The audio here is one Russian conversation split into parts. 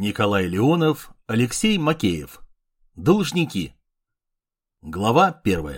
Николай Леонов, Алексей Макеев. Должники. Глава 1.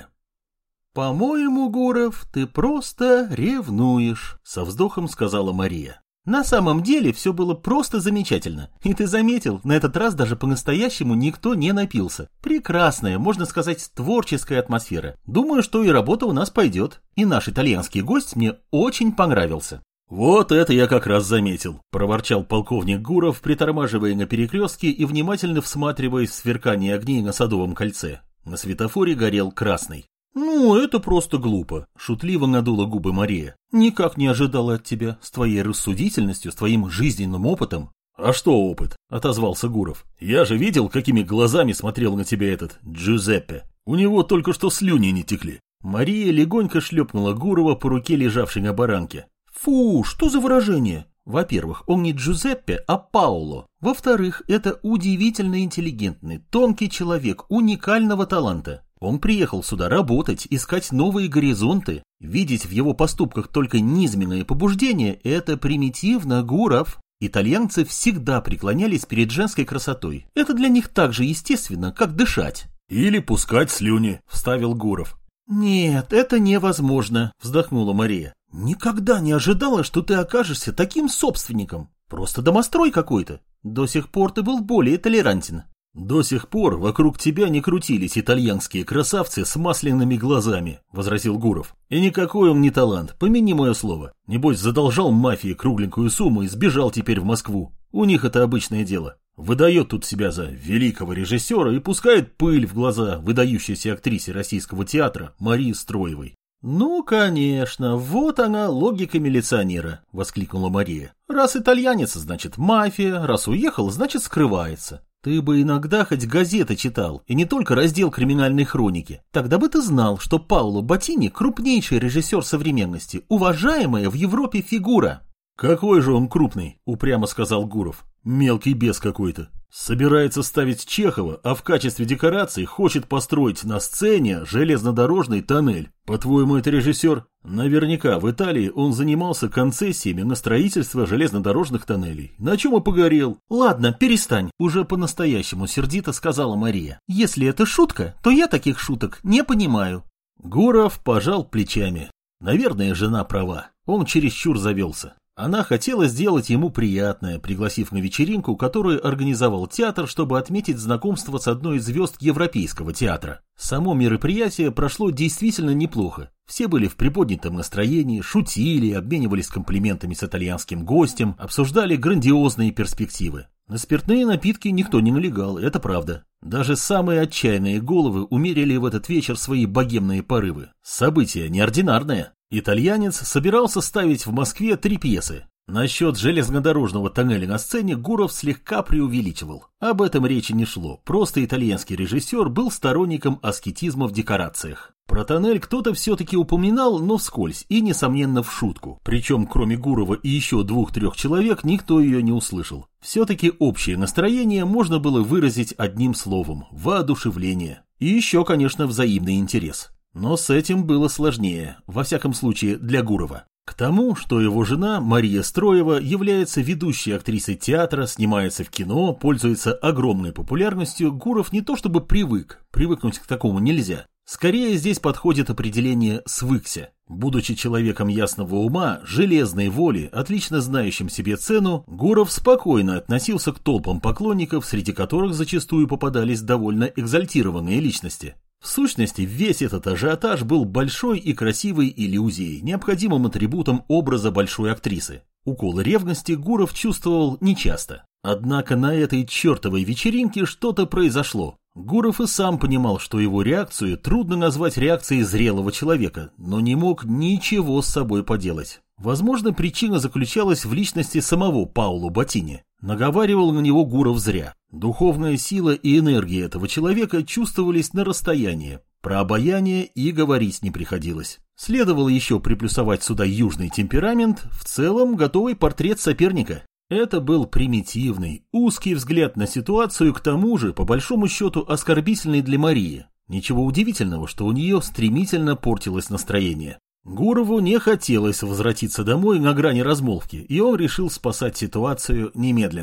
«По-моему, Гуров, ты просто ревнуешь», — со вздохом сказала Мария. «На самом деле все было просто замечательно. И ты заметил, на этот раз даже по-настоящему никто не напился. Прекрасная, можно сказать, творческая атмосфера. Думаю, что и работа у нас пойдет. И наш итальянский гость мне очень понравился». «Вот это я как раз заметил», – проворчал полковник Гуров, притормаживая на перекрестке и внимательно всматриваясь в сверкание огней на Садовом кольце. На светофоре горел красный. «Ну, это просто глупо», – шутливо надула губы Мария. «Никак не ожидала от тебя, с твоей рассудительностью, с твоим жизненным опытом». «А что опыт?» – отозвался Гуров. «Я же видел, какими глазами смотрел на тебя этот Джузеппе. У него только что слюни не текли». Мария легонько шлепнула Гурова по руке, лежавшей на баранке. «Фу, что за выражение? Во-первых, он не Джузеппе, а Пауло. Во-вторых, это удивительно интеллигентный, тонкий человек уникального таланта. Он приехал сюда работать, искать новые горизонты. Видеть в его поступках только низменные побуждения – это примитивно, Гуров. Итальянцы всегда преклонялись перед женской красотой. Это для них так же естественно, как дышать». «Или пускать слюни», – вставил Гуров. «Нет, это невозможно», – вздохнула Мария. «Никогда не ожидала, что ты окажешься таким собственником. Просто домострой какой-то. До сих пор ты был более толерантен». «До сих пор вокруг тебя не крутились итальянские красавцы с масляными глазами», – возразил Гуров. «И никакой он не талант, помяни мое слово. Небось, задолжал мафии кругленькую сумму и сбежал теперь в Москву. У них это обычное дело. Выдает тут себя за великого режиссера и пускает пыль в глаза выдающейся актрисе российского театра Марии Строевой». «Ну, конечно, вот она, логика милиционера», — воскликнула Мария. «Раз итальянец, значит мафия, раз уехал, значит скрывается. Ты бы иногда хоть газеты читал, и не только раздел криминальной хроники. Тогда бы ты знал, что Паоло Боттини — крупнейший режиссер современности, уважаемая в Европе фигура». «Какой же он крупный», — упрямо сказал Гуров. «Мелкий бес какой-то. Собирается ставить Чехова, а в качестве декорации хочет построить на сцене железнодорожный тоннель. По-твоему, это режиссер? Наверняка в Италии он занимался концессиями на строительство железнодорожных тоннелей. На чем и погорел». «Ладно, перестань», — уже по-настоящему сердито сказала Мария. «Если это шутка, то я таких шуток не понимаю». Гуров пожал плечами. Наверное, жена права. Он чересчур завелся. Она хотела сделать ему приятное, пригласив на вечеринку, которую организовал театр, чтобы отметить знакомство с одной из звезд Европейского театра. Само мероприятие прошло действительно неплохо. Все были в приподнятом настроении, шутили, обменивались комплиментами с итальянским гостем, обсуждали грандиозные перспективы. На спиртные напитки никто не налегал, это правда. Даже самые отчаянные головы умерили в этот вечер свои богемные порывы. Событие неординарное. Итальянец собирался ставить в Москве 3 пьесы. Насчет железнодорожного тоннеля на сцене Гуров слегка преувеличивал. Об этом речи не шло, просто итальянский режиссер был сторонником аскетизма в декорациях. Про тоннель кто-то все-таки упоминал, но вскользь и, несомненно, в шутку. Причем, кроме Гурова и еще 2-3 человек, никто ее не услышал. Все-таки общее настроение можно было выразить одним словом – воодушевление. И еще, конечно, взаимный интерес. Но с этим было сложнее, во всяком случае для Гурова. К тому, что его жена Мария Строева является ведущей актрисой театра, снимается в кино, пользуется огромной популярностью, Гуров не то чтобы привыкнуть к такому нельзя. Скорее здесь подходит определение «свыкся». Будучи человеком ясного ума, железной воли, отлично знающим себе цену, Гуров спокойно относился к толпам поклонников, среди которых зачастую попадались довольно экзальтированные личности. В сущности, весь этот ажиотаж был большой и красивой иллюзией, необходимым атрибутом образа большой актрисы. Уколы ревности Гуров чувствовал нечасто. Однако на этой чертовой вечеринке что-то произошло. Гуров и сам понимал, что его реакцию трудно назвать реакцией зрелого человека, но не мог ничего с собой поделать. Возможно, причина заключалась в личности самого Паоло Боттини. Наговаривал на него Гуров зря. Духовная сила и энергия этого человека чувствовались на расстоянии. Про обаяние и говорить не приходилось. Следовало еще приплюсовать сюда южный темперамент, в целом готовый портрет соперника. Это был примитивный, узкий взгляд на ситуацию, к тому же, по большому счету, оскорбительный для Марии. Ничего удивительного, что у нее стремительно портилось настроение. Гурову не хотелось возвратиться домой на грани размолвки, и он решил спасать ситуацию немедленно.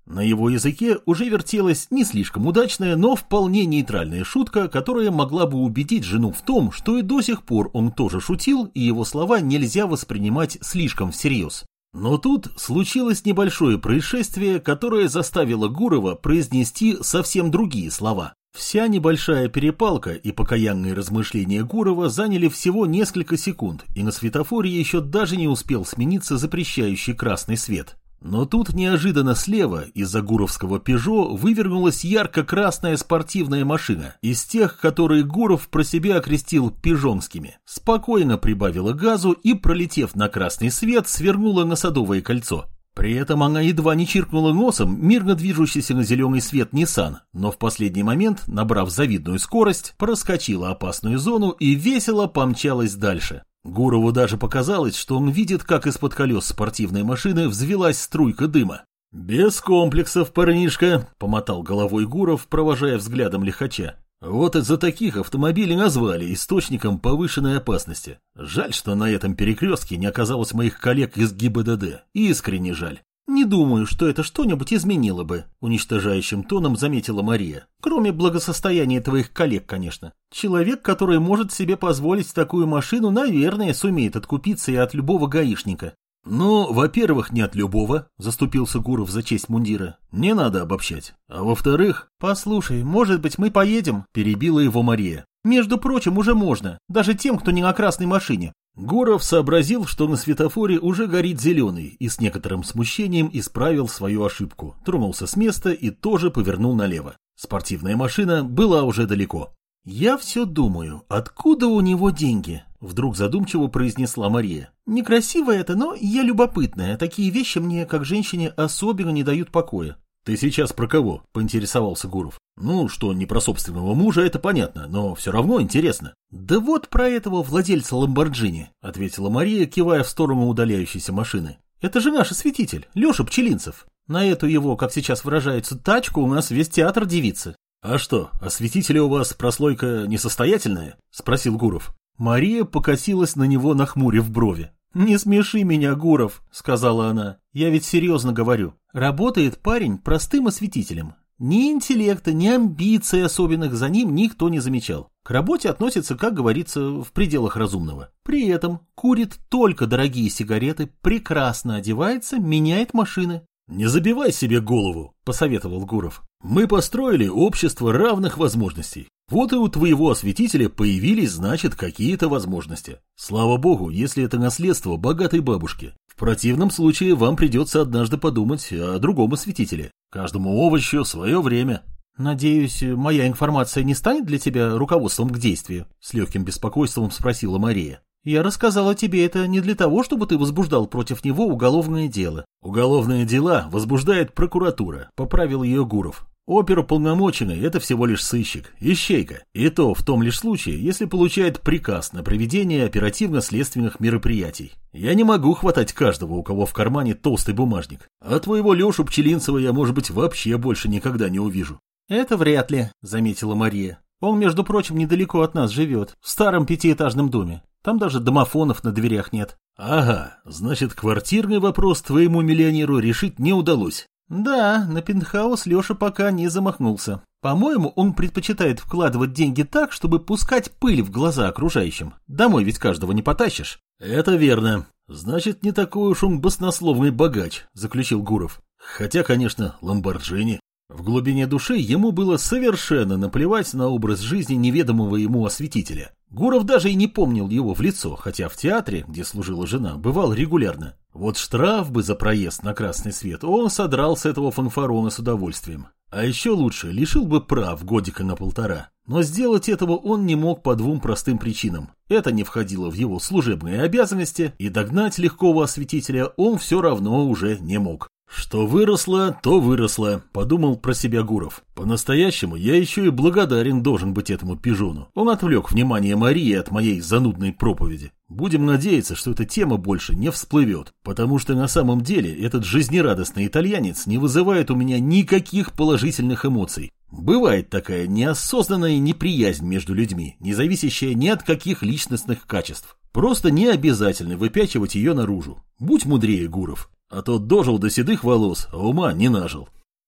На его языке уже вертелась не слишком удачная, но вполне нейтральная шутка, которая могла бы убедить жену в том, что и до сих пор он тоже шутил, и его слова нельзя воспринимать слишком всерьез. Но тут случилось небольшое происшествие, которое заставило Гурова произнести совсем другие слова. Вся небольшая перепалка и покаянные размышления Гурова заняли всего несколько секунд, и на светофоре еще даже не успел смениться запрещающий красный свет. Но тут неожиданно слева из-за гуровского «Пежо» вывернулась ярко-красная спортивная машина, из тех, которые Гуров про себя окрестил «пежонскими». Спокойно прибавила газу и, пролетев на красный свет, свернула на Садовое кольцо. При этом она едва не чиркнула носом мирно движущийся на зеленый свет Nissan, но в последний момент, набрав завидную скорость, проскочила опасную зону и весело помчалась дальше. Гурову даже показалось, что он видит, как из-под колес спортивной машины взвилась струйка дыма. «Без комплексов, парнишка», — помотал головой Гуров, провожая взглядом лихача. «Вот из-за таких автомобилей назвали источником повышенной опасности. Жаль, что на этом перекрестке не оказалось моих коллег из ГИБДД. Искренне жаль». «Не думаю, что это что-нибудь изменило бы», — уничтожающим тоном заметила Мария. «Кроме благосостояния твоих коллег, конечно. Человек, который может себе позволить такую машину, наверное, сумеет откупиться и от любого гаишника». «Ну, во-первых, не от любого», — заступился Гуров за честь мундира. «Не надо обобщать. А во-вторых...» «Послушай, может быть, мы поедем?» — перебила его Мария. «Между прочим, уже можно. Даже тем, кто не на красной машине». Гуров сообразил, что на светофоре уже горит зеленый, и с некоторым смущением исправил свою ошибку. Тронулся с места и тоже повернул налево. Спортивная машина была уже далеко. «Я все думаю, откуда у него деньги?» — вдруг задумчиво произнесла Мария. «Некрасиво это, но я любопытная. Такие вещи мне, как женщине, особенно не дают покоя». «Ты сейчас про кого?» — поинтересовался Гуров. «Ну, что не про собственного мужа, это понятно, но все равно интересно». «Да вот про этого владельца Ламборджини», — ответила Мария, кивая в сторону удаляющейся машины. «Это же наш осветитель, Леша Пчелинцев. На эту его, как сейчас выражается, тачку у нас весь театр дивится». «А что, осветители у вас прослойка несостоятельная?» — спросил Гуров. Мария покосилась на него, нахмурив брови. «Не смеши меня, Гуров», — сказала она. «Я ведь серьезно говорю. Работает парень простым осветителем. Ни интеллекта, ни амбиций особенных за ним никто не замечал. К работе относится, как говорится, в пределах разумного. При этом курит только дорогие сигареты, прекрасно одевается, меняет машины». «Не забивай себе голову», — посоветовал Гуров. «Мы построили общество равных возможностей. Вот и у твоего осветителя появились, значит, какие-то возможности. Слава богу, если это наследство богатой бабушки. В противном случае вам придется однажды подумать о другом осветителе. Каждому овощу свое время». «Надеюсь, моя информация не станет для тебя руководством к действию?» — с легким беспокойством спросила Мария. «Я рассказала тебе это не для того, чтобы ты возбуждал против него уголовное дело». «Уголовные дела возбуждает прокуратура», — поправил ее Гуров. «Оперуполномоченный — это всего лишь сыщик, ищейка. И то в том лишь случае, если получает приказ на проведение оперативно-следственных мероприятий. Я не могу хватать каждого, у кого в кармане толстый бумажник. А твоего Лешу Пчелинцева я, может быть, вообще больше никогда не увижу». «Это вряд ли», — заметила Мария. «Он, между прочим, недалеко от нас живет, в старом пятиэтажном доме. Там даже домофонов на дверях нет». «Ага, значит, квартирный вопрос твоему миллионеру решить не удалось». «Да, на пентхаус Леша пока не замахнулся. По-моему, он предпочитает вкладывать деньги так, чтобы пускать пыль в глаза окружающим. Домой ведь каждого не потащишь». «Это верно. Значит, не такой уж он баснословный богач», — заключил Гуров. «Хотя, конечно, Ламборджини». В глубине души ему было совершенно наплевать на образ жизни неведомого ему осветителя. Гуров даже и не помнил его в лицо, хотя в театре, где служила жена, бывал регулярно. Вот штраф бы за проезд на красный свет он содрал с этого фанфарона с удовольствием. А еще лучше лишил бы прав годика на 1,5. Но сделать этого он не мог по двум простым причинам. Это не входило в его служебные обязанности, и догнать легкого осветителя он все равно уже не мог. «Что выросло, то выросло», — подумал про себя Гуров. «По-настоящему я еще и благодарен должен быть этому пижону. Он отвлек внимание Марии от моей занудной проповеди. Будем надеяться, что эта тема больше не всплывет, потому что на самом деле этот жизнерадостный итальянец не вызывает у меня никаких положительных эмоций. Бывает такая неосознанная неприязнь между людьми, не зависящая ни от каких личностных качеств. Просто не обязательно выпячивать ее наружу. Будь мудрее, Гуров. А то дожил до седых волос, а ума не нажил».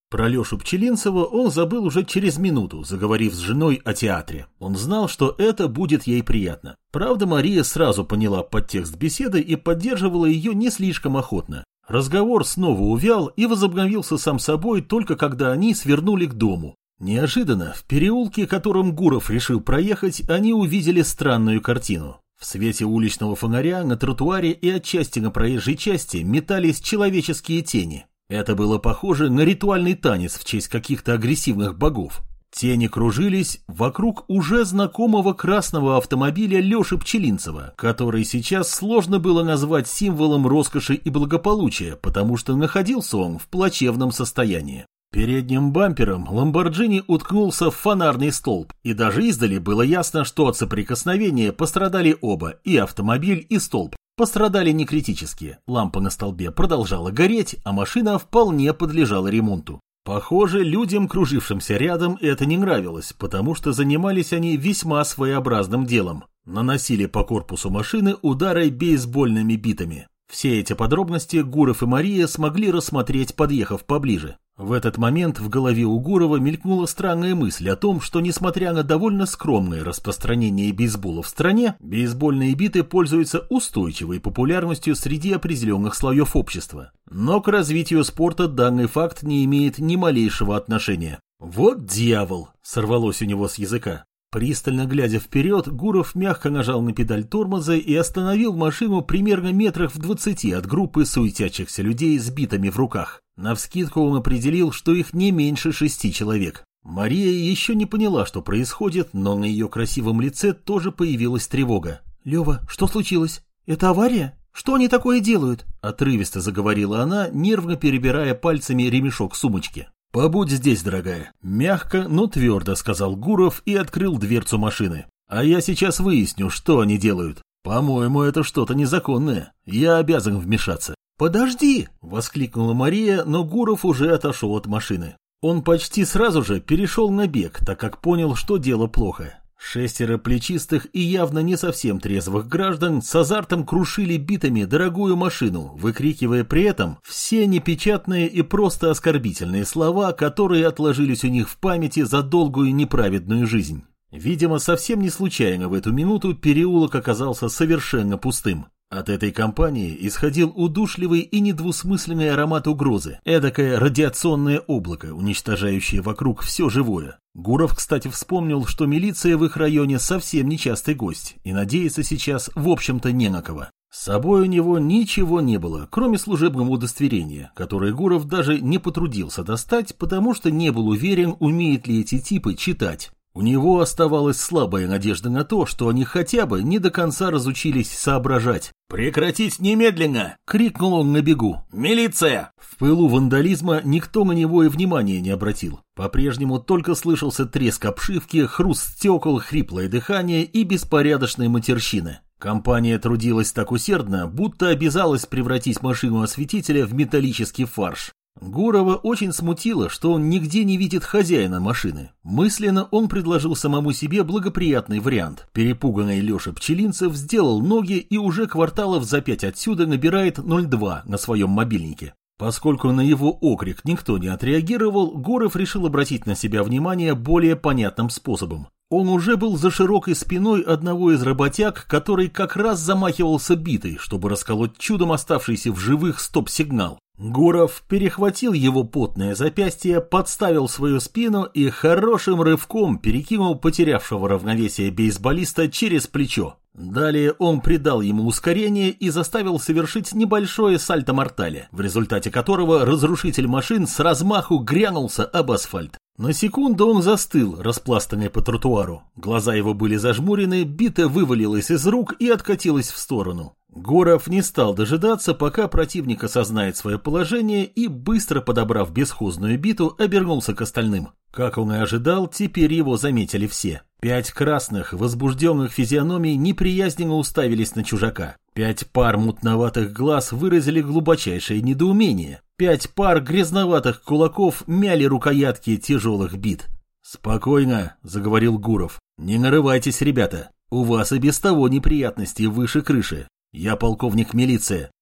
Про Лешу Пчелинцева он забыл уже через минуту, заговорив с женой о театре. Он знал, что это будет ей приятно. Правда, Мария сразу поняла подтекст беседы и поддерживала ее не слишком охотно. Разговор снова увял и возобновился сам собой только когда они свернули к дому. Неожиданно, в переулке, которым Гуров решил проехать, они увидели странную картину. В свете уличного фонаря на тротуаре и отчасти на проезжей части метались человеческие тени. Это было похоже на ритуальный танец в честь каких-то агрессивных богов. Тени кружились вокруг уже знакомого красного автомобиля Леши Пчелинцева, который сейчас сложно было назвать символом роскоши и благополучия, потому что находился он в плачевном состоянии. Передним бампером Ламборджини уткнулся в фонарный столб, и даже издали было ясно, что от соприкосновения пострадали оба, и автомобиль, и столб. Пострадали не критически, лампа на столбе продолжала гореть, а машина вполне подлежала ремонту. Похоже, людям, кружившимся рядом, это не нравилось, потому что занимались они весьма своеобразным делом. Наносили по корпусу машины удары бейсбольными битами. Все эти подробности Гуров и Мария смогли рассмотреть, подъехав поближе. В этот момент в голове у Гурова мелькнула странная мысль о том, что, несмотря на довольно скромное распространение бейсбола в стране, бейсбольные биты пользуются устойчивой популярностью среди определенных слоев общества. Но к развитию спорта данный факт не имеет ни малейшего отношения. «Вот дьявол!» — сорвалось у него с языка. Пристально глядя вперед, Гуров мягко нажал на педаль тормоза и остановил машину примерно метрах в 20 от группы суетящихся людей с битами в руках. Навскидку он определил, что их не меньше 6 человек. Мария еще не поняла, что происходит, но на ее красивом лице тоже появилась тревога. «Лева, что случилось? Это авария? Что они такое делают?» Отрывисто заговорила она, нервно перебирая пальцами ремешок сумочки. «Побудь здесь, дорогая», — мягко, но твердо сказал Гуров и открыл дверцу машины. «А я сейчас выясню, что они делают. По-моему, это что-то незаконное. Я обязан вмешаться». «Подожди!» — воскликнула Мария, но Гуров уже отошел от машины. Он почти сразу же перешел на бег, так как понял, что дело плохо. 6 плечистых и явно не совсем трезвых граждан с азартом крушили битами дорогую машину, выкрикивая при этом все непечатные и просто оскорбительные слова, которые отложились у них в памяти за долгую неправедную жизнь. Видимо, совсем не случайно в эту минуту переулок оказался совершенно пустым. От этой компании исходил удушливый и недвусмысленный аромат угрозы, эдакое радиационное облако, уничтожающее вокруг все живое. Гуров, кстати, вспомнил, что милиция в их районе совсем нечастый гость, и надеяться сейчас, в общем-то, не на кого. С собой у него ничего не было, кроме служебного удостоверения, которое Гуров даже не потрудился достать, потому что не был уверен, умеют ли эти типы читать. У него оставалась слабая надежда на то, что они хотя бы не до конца разучились соображать. «Прекратить немедленно!» — крикнул он на бегу. «Милиция!» В пылу вандализма никто на него и внимания не обратил. По-прежнему только слышался треск обшивки, хруст стекол, хриплое дыхание и беспорядочные матерщины. Компания трудилась так усердно, будто обязалась превратить машину осветителя в металлический фарш. Гурова очень смутило, что он нигде не видит хозяина машины. Мысленно он предложил самому себе благоприятный вариант. Перепуганный Леша Пчелинцев сделал ноги и уже кварталов за 5 отсюда набирает 02 на своем мобильнике. Поскольку на его окрик никто не отреагировал, Гуров решил обратить на себя внимание более понятным способом. Он уже был за широкой спиной одного из работяг, который как раз замахивался битой, чтобы расколоть чудом оставшийся в живых стоп-сигнал. Гуров перехватил его потное запястье, подставил свою спину и хорошим рывком перекинул потерявшего равновесие бейсболиста через плечо. Далее он придал ему ускорение и заставил совершить небольшое сальто-мортале, в результате которого разрушитель машин с размаху грянулся об асфальт. На секунду он застыл, распластанный по тротуару. Глаза его были зажмурены, бита вывалилась из рук и откатилась в сторону. Гуров не стал дожидаться, пока противник осознает свое положение и, быстро подобрав бесхозную биту, обернулся к остальным. Как он и ожидал, теперь его заметили все. 5 красных, возбужденных физиономий неприязненно уставились на чужака. 5 пар мутноватых глаз выразили глубочайшее недоумение. 5 пар грязноватых кулаков мяли рукоятки тяжелых бит. «Спокойно», — заговорил Гуров. «Не нарывайтесь, ребята. У вас и без того неприятности выше крыши. Я полковник милиции.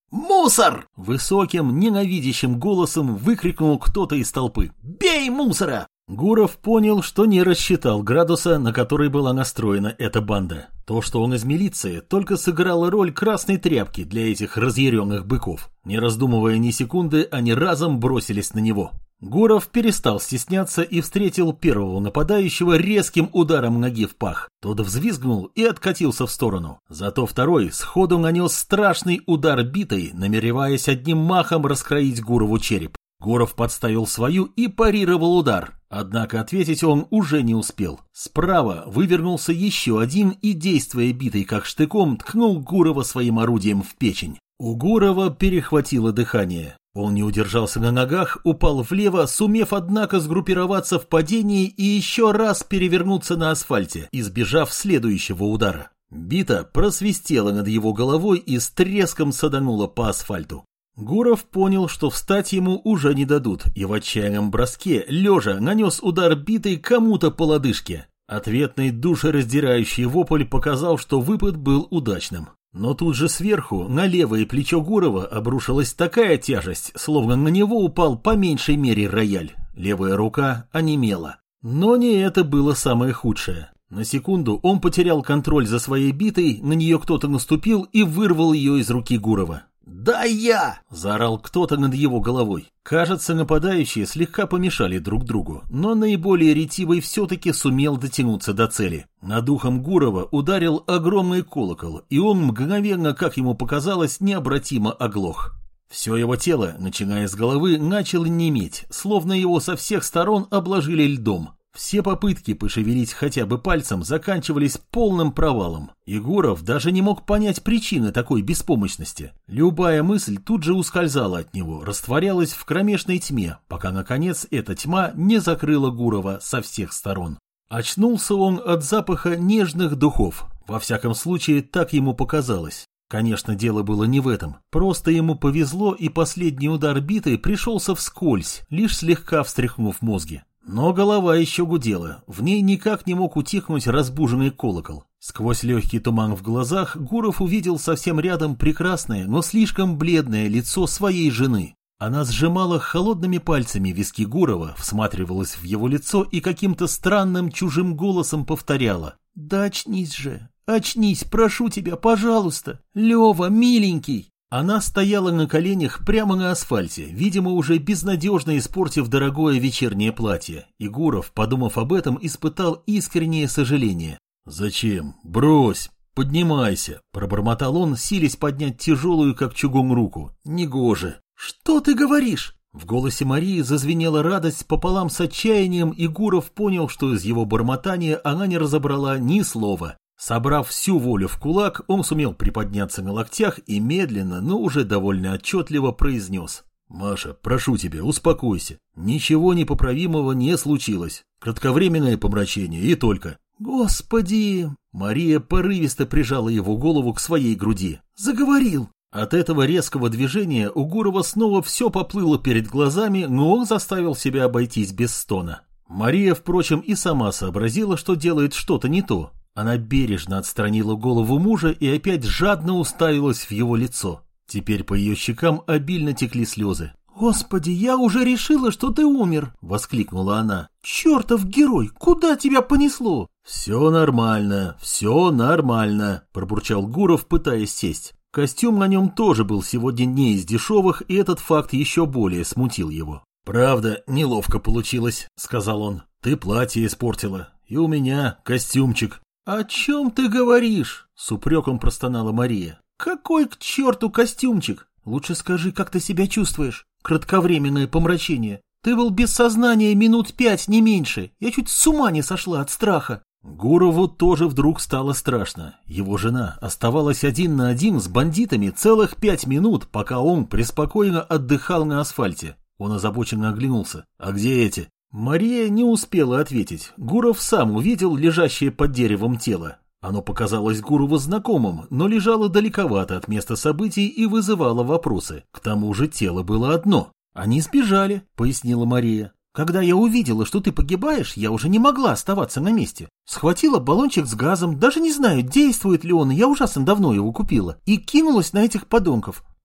«Мусор!» — высоким, ненавидящим голосом выкрикнул кто-то из толпы. «Бей мусора!» Гуров понял, что не рассчитал градуса, на который была настроена эта банда. То, что он из милиции, только сыграло роль красной тряпки для этих разъяренных быков. Не раздумывая ни секунды, они разом бросились на него. Гуров перестал стесняться и встретил первого нападающего резким ударом ноги в пах. Тот взвизгнул и откатился в сторону. Зато второй сходу нанес страшный удар битой, намереваясь одним махом раскроить Гурову череп. Гуров подставил свою и парировал удар. Однако ответить он уже не успел. Справа вывернулся еще один и, действуя битой как штыком, ткнул Гурова своим орудием в печень. У Гурова перехватило дыхание. Он не удержался на ногах, упал влево, сумев, однако, сгруппироваться в падении и еще раз перевернуться на асфальте, избежав следующего удара. Бита просвистела над его головой и с треском саданула по асфальту. Гуров понял, что встать ему уже не дадут, и в отчаянном броске, лежа, нанес удар битой кому-то по лодыжке. Ответный душераздирающий вопль показал, что выпад был удачным. Но тут же сверху на левое плечо Гурова обрушилась такая тяжесть, словно на него упал по меньшей мере рояль. Левая рука онемела. Но не это было самое худшее. На секунду он потерял контроль за своей битой, на нее кто-то наступил и вырвал ее из руки Гурова. «Да я!» – заорал кто-то над его головой. Кажется, нападающие слегка помешали друг другу, но наиболее ретивый все-таки сумел дотянуться до цели. Над ухом Гурова ударил огромный колокол, и он мгновенно, как ему показалось, необратимо оглох. Все его тело, начиная с головы, начало неметь, словно его со всех сторон обложили льдом. Все попытки пошевелить хотя бы пальцем заканчивались полным провалом. И Гуров даже не мог понять причины такой беспомощности. Любая мысль тут же ускользала от него, растворялась в кромешной тьме, пока, наконец, эта тьма не закрыла Гурова со всех сторон. Очнулся он от запаха нежных духов. Во всяком случае, так ему показалось. Конечно, дело было не в этом. Просто ему повезло, и последний удар битой пришелся вскользь, лишь слегка встряхнув мозги. Но голова еще гудела, в ней никак не мог утихнуть разбуженный колокол. Сквозь легкий туман в глазах Гуров увидел совсем рядом прекрасное, но слишком бледное лицо своей жены. Она сжимала холодными пальцами виски Гурова, всматривалась в его лицо и каким-то странным чужим голосом повторяла: «Да очнись же, очнись, прошу тебя, пожалуйста, Лева, миленький». Она стояла на коленях прямо на асфальте, видимо, уже безнадежно испортив дорогое вечернее платье, и Гуров, подумав об этом, испытал искреннее сожаление. «Зачем? Брось! Поднимайся!» – пробормотал он, силясь поднять тяжелую, как чугун, руку. «Негоже!» «Что ты говоришь?» В голосе Марии зазвенела радость пополам с отчаянием, и Гуров понял, что из его бормотания она не разобрала ни слова. Собрав всю волю в кулак, он сумел приподняться на локтях и медленно, но уже довольно отчетливо произнес: «Маша, прошу тебя, успокойся. Ничего непоправимого не случилось. Кратковременное помрачение и только». «Господи!» Мария порывисто прижала его голову к своей груди. «Заговорил!» От этого резкого движения у Гурова снова все поплыло перед глазами, но он заставил себя обойтись без стона. Мария, впрочем, и сама сообразила, что делает что-то не то. Она бережно отстранила голову мужа и опять жадно уставилась в его лицо. Теперь по ее щекам обильно текли слезы. «Господи, я уже решила, что ты умер!» — воскликнула она. «Чертов герой, куда тебя понесло?» «Все нормально, пробурчал Гуров, пытаясь сесть. Костюм на нем тоже был сегодня не из дешевых, и этот факт еще более смутил его. «Правда, неловко получилось», — сказал он. «Ты платье испортила, и у меня костюмчик». «О чем ты говоришь?» — с упреком простонала Мария. «Какой к черту костюмчик? Лучше скажи, как ты себя чувствуешь? Кратковременное помрачение. Ты был без сознания минут 5, не меньше. Я чуть с ума не сошла от страха». Гурову тоже вдруг стало страшно. Его жена оставалась один на один с бандитами целых 5 минут, пока он преспокойно отдыхал на асфальте. Он озабоченно оглянулся. «А где эти?» Мария не успела ответить. Гуров сам увидел лежащее под деревом тело. Оно показалось Гурову знакомым, но лежало далековато от места событий и вызывало вопросы. К тому же тело было одно. «Они сбежали», — пояснила Мария. «Когда я увидела, что ты погибаешь, я уже не могла оставаться на месте. Схватила баллончик с газом, даже не знаю, действует ли он, я ужасно давно его купила, и кинулась на этих подонков.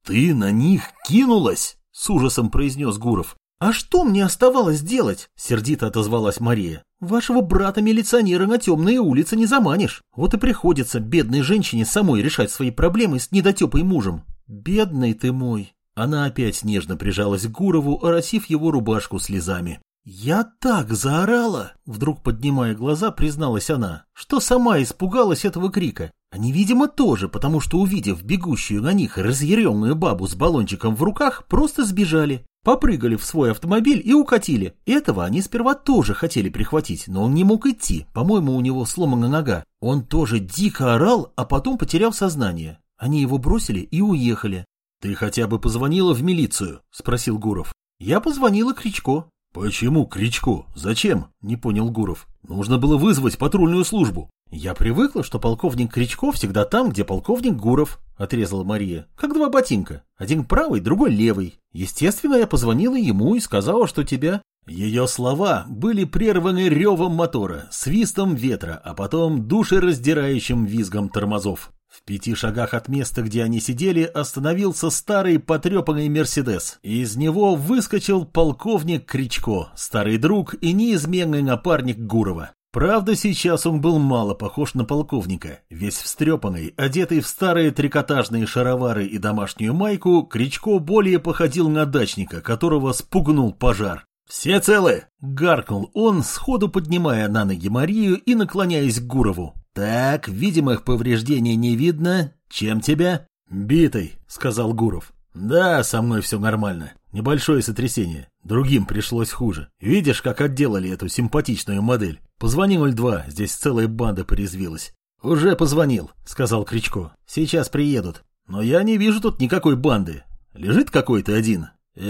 «Ты на них кинулась?» — с ужасом произнес Гуров. «А что мне оставалось делать?» — сердито отозвалась Мария. «Вашего брата-милиционера на темные улицы не заманишь. Вот и приходится бедной женщине самой решать свои проблемы с недотепой мужем». «Бедный ты мой!» Она опять нежно прижалась к Гурову, оросив его рубашку слезами. «Я так заорала!» — вдруг поднимая глаза, призналась она, что сама испугалась этого крика. Они, видимо, тоже, потому что, увидев бегущую на них разъяренную бабу с баллончиком в руках, просто сбежали. Попрыгали в свой автомобиль и укатили. Этого они сперва тоже хотели прихватить, но он не мог идти, по-моему, у него сломана нога. Он тоже дико орал, а потом потерял сознание. Они его бросили и уехали. «Ты хотя бы позвонила в милицию?» — спросил Гуров. «Я позвонила Кричко». «Почему Кричко? Зачем?» — не понял Гуров. «Нужно было вызвать патрульную службу». «Я привыкла, что полковник Кричко всегда там, где полковник Гуров», — отрезала Мария. «Как два ботинка. Один правый, другой левый. Естественно, я позвонила ему и сказала, что тебя...» Ее слова были прерваны ревом мотора, свистом ветра, а потом душераздирающим визгом тормозов. В 5 шагах от места, где они сидели, остановился старый потрепанный «Мерседес». Из него выскочил полковник Кричко, старый друг и неизменный напарник Гурова. Правда, сейчас он был мало похож на полковника. Весь встрепанный, одетый в старые трикотажные шаровары и домашнюю майку, Кричко более походил на дачника, которого спугнул пожар. «Все целы?» — гаркнул он, сходу поднимая на ноги Марию и наклоняясь к Гурову. «Так, видимых повреждений не видно. Чем тебя?» «Битый», — сказал Гуров. «Да, со мной все нормально. Небольшое сотрясение. Другим пришлось хуже. Видишь, как отделали эту симпатичную модель? Позвони 02, здесь целая банда порезвилась». «Уже позвонил», — сказал Кричко. «Сейчас приедут. Но я не вижу тут никакой банды. Лежит какой-то один?»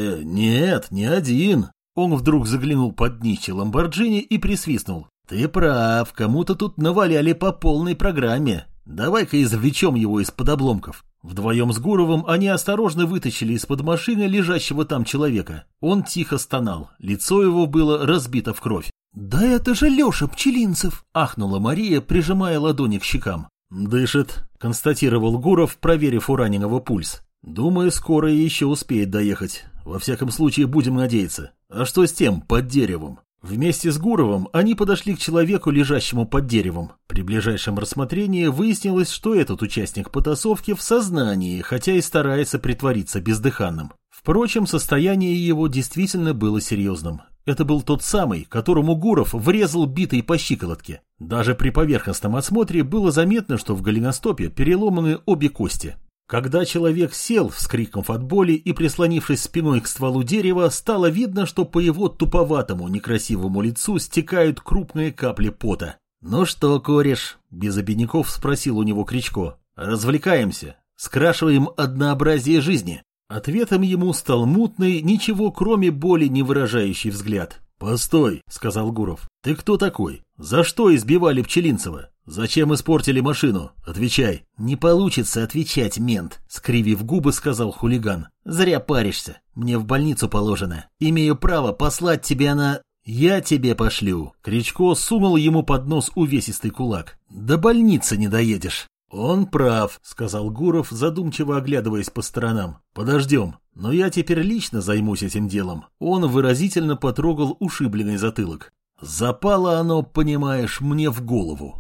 Нет, не один». Он вдруг заглянул под днище Ламборджини и присвистнул. «Ты прав, кому-то тут наваляли по полной программе. Давай-ка извлечем его из-под обломков». Вдвоем с Гуровым они осторожно вытащили из-под машины лежащего там человека. Он тихо стонал, лицо его было разбито в кровь. «Да это же Леша Пчелинцев!» — ахнула Мария, прижимая ладони к щекам. «Дышит», — констатировал Гуров, проверив у раненого пульс. «Думаю, скоро еще успеет доехать. Во всяком случае, будем надеяться. А что с тем, под деревом?» Вместе с Гуровым они подошли к человеку, лежащему под деревом. При ближайшем рассмотрении выяснилось, что этот участник потасовки в сознании, хотя и старается притвориться бездыханным. Впрочем, состояние его действительно было серьезным. Это был тот самый, которому Гуров врезал битой по щиколотке. Даже при поверхностном осмотре было заметно, что в голеностопе переломаны обе кости. Когда человек сел, вскрикнув от боли и прислонившись спиной к стволу дерева, стало видно, что по его туповатому некрасивому лицу стекают крупные капли пота. «Ну что, кореш?» – без обиняков спросил у него Кричко. «Развлекаемся, скрашиваем однообразие жизни». Ответом ему стал мутный, ничего кроме боли не выражающий взгляд. «Постой», — сказал Гуров. «Ты кто такой? За что избивали Пчелинцева? Зачем испортили машину? Отвечай». «Не получится отвечать, мент», — скривив губы, сказал хулиган. «Зря паришься. Мне в больницу положено. Имею право послать тебя на...» «Я тебе пошлю». Кричко сунул ему под нос увесистый кулак. «До больницы не доедешь». «Он прав», — сказал Гуров, задумчиво оглядываясь по сторонам. «Подождем. Но я теперь лично займусь этим делом». Он выразительно потрогал ушибленный затылок. «Запало оно, понимаешь, мне в голову.